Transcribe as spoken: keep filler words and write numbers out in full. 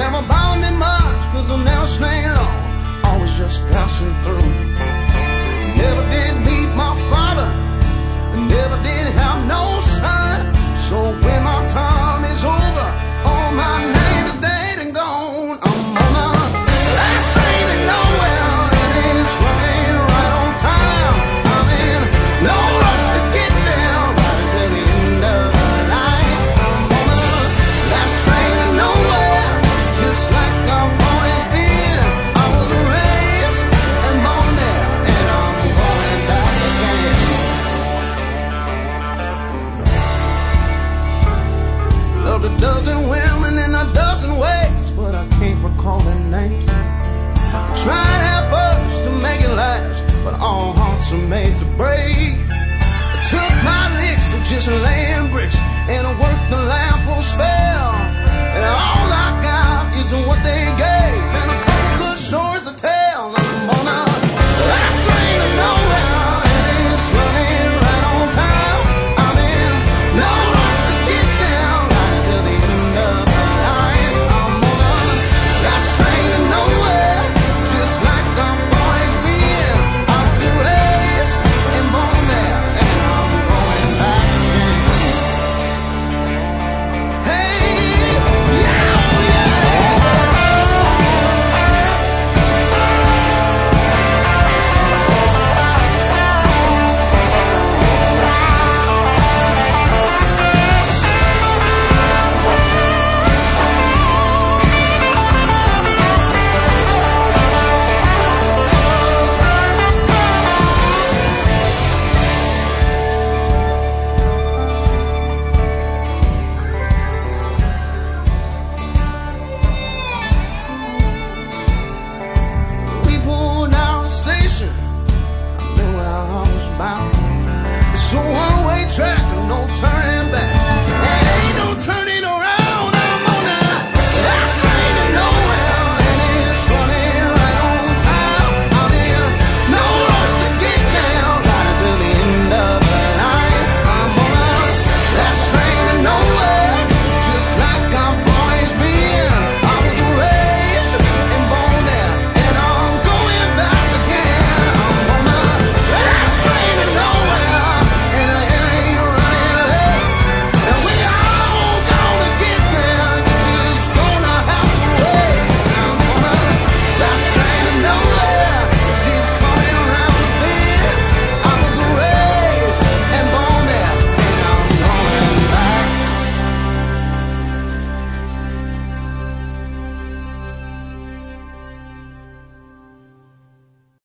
never bothered me much, cause I'm never staying long, always just passing through. Never did meet my father, never did have no son. So when my time is over, all my name is dead and gone. I'm on a last train to nowhere, and it's running right on time. I'm in no rush to get there, right till the end of the night. I'm on a last train to nowhere, just like I've always been. I was raised and born there, and I'm going back again. Loved a dozen women in a dozen ways, but I can't recall their names. I tried at first to make it last, but all hearts are made to break. I took my licks of just laying bricks, and I worked the land for a spell, and all